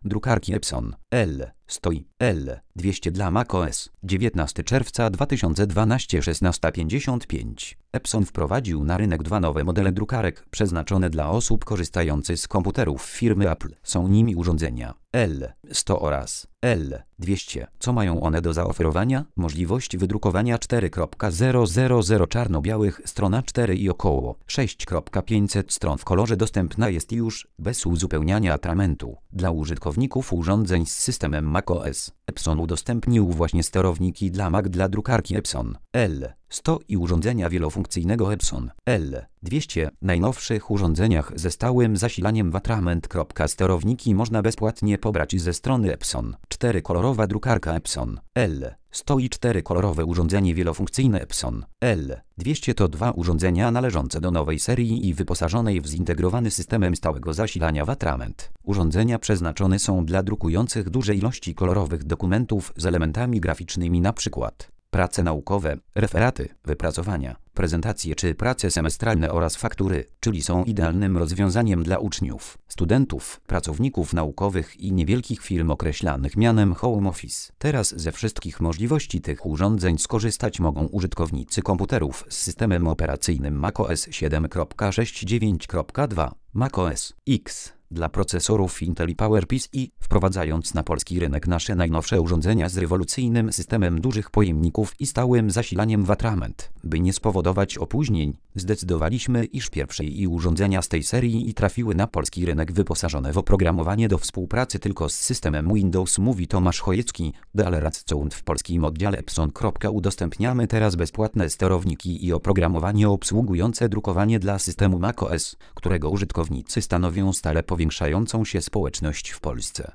Drukarki Epson L100 i L200 dla macOS. 19 czerwca 2012 16:55. Epson wprowadził na rynek dwa nowe modele drukarek przeznaczone dla osób korzystających z komputerów firmy Apple. Są nimi urządzenia L100 oraz L200. Co mają one do zaoferowania? Możliwość wydrukowania 4.000 czarno-białych stron A4 i około 6.500 stron w kolorze dostępna jest już bez uzupełniania atramentu. Dla użytkowników urządzeń z systemem macOS Epson udostępnił właśnie sterowniki dla Mac dla drukarki Epson L100 i urządzenia wielofunkcyjnego Epson L200. W najnowszych urządzeniach ze stałym zasilaniem w atrament. Sterowniki można bezpłatnie pobrać ze strony Epson. 4-kolorowa drukarka Epson L100 i 4-kolorowe urządzenie wielofunkcyjne Epson L200 to dwa urządzenia należące do nowej serii i wyposażonej w zintegrowany systemem stałego zasilania w atrament. Urządzenia przeznaczone są dla drukujących duże ilości kolorowych dokumentów z elementami graficznymi, np. prace naukowe, referaty, wypracowania, prezentacje czy prace semestralne oraz faktury, czyli są idealnym rozwiązaniem dla uczniów, studentów, pracowników naukowych i niewielkich firm określanych mianem Home Office. Teraz ze wszystkich możliwości tych urządzeń skorzystać mogą użytkownicy komputerów z systemem operacyjnym macOS 7.69.2, macOS X dla procesorów Intel i PowerPC i wprowadzając na polski rynek nasze najnowsze urządzenia z rewolucyjnym systemem dużych pojemników i stałym zasilaniem w atrament. By nie spowodować opóźnień, zdecydowaliśmy, iż pierwsze urządzenia z tej serii trafiły na polski rynek wyposażone w oprogramowanie do współpracy tylko z systemem Windows, mówi Tomasz Chojecki, Dealerat-Sound w polskim oddziale Epson. Udostępniamy teraz bezpłatne sterowniki i oprogramowanie obsługujące drukowanie dla systemu macOS, którego użytkownicy stanowią stale powiększającą się społeczność w Polsce.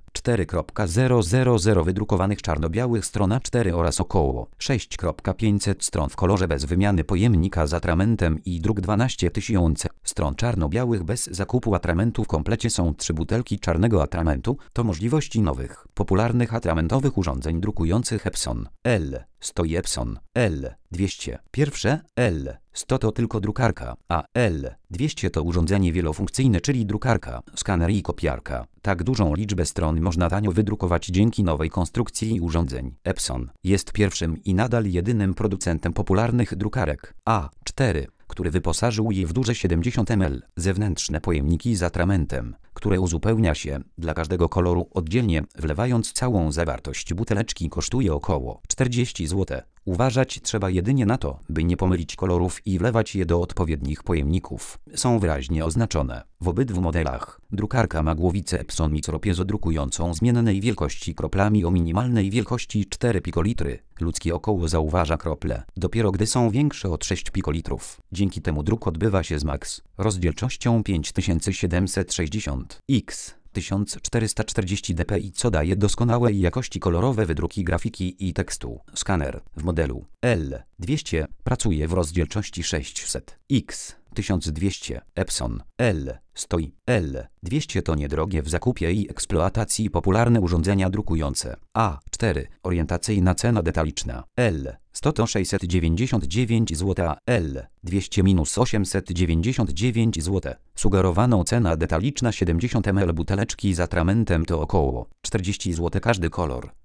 4.000 wydrukowanych czarno-białych stron A4 oraz około 6.500 stron w kolorze bez wymiany pojemnika z atramentem i druk 12 000 stron czarno-białych bez zakupu atramentu. W komplecie są 3 butelki czarnego atramentu. To możliwości nowych, popularnych atramentowych urządzeń drukujących Epson L100 i Epson L200. Pierwsze L100 to tylko drukarka, a L200 to urządzenie wielofunkcyjne, czyli drukarka, skaner i kopiarka. Tak dużą liczbę stron można tanio wydrukować dzięki nowej konstrukcji urządzeń. Epson jest pierwszym i nadal jedynym producentem popularnych drukarek A4, który wyposażył je w duże 70 ml zewnętrzne pojemniki z atramentem, które uzupełnia się dla każdego koloru oddzielnie, wlewając całą zawartość buteleczki. Kosztuje około 40 zł. Uważać trzeba jedynie na to, by nie pomylić kolorów i wlewać je do odpowiednich pojemników. Są wyraźnie oznaczone w obydwu modelach. Drukarka ma głowicę Epson Micropiezo drukującą zmiennej wielkości kroplami o minimalnej wielkości 4 pikolitry. Ludzkie oko zauważa krople dopiero gdy są większe od 6 pikolitrów. Dzięki temu druk odbywa się z max rozdzielczością 5760 x 1440 dpi, co daje doskonałej jakości kolorowe wydruki grafiki i tekstu. Skaner w modelu L200 pracuje w rozdzielczości 600 x 1200. Epson L100 i L200 to niedrogie w zakupie i eksploatacji popularne urządzenia drukujące. A4. Orientacyjna cena detaliczna L100 to 699 zł, a L200 minus 899 zł. Sugerowaną cena detaliczna 70 ml buteleczki z atramentem to około 40 zł. Każdy kolor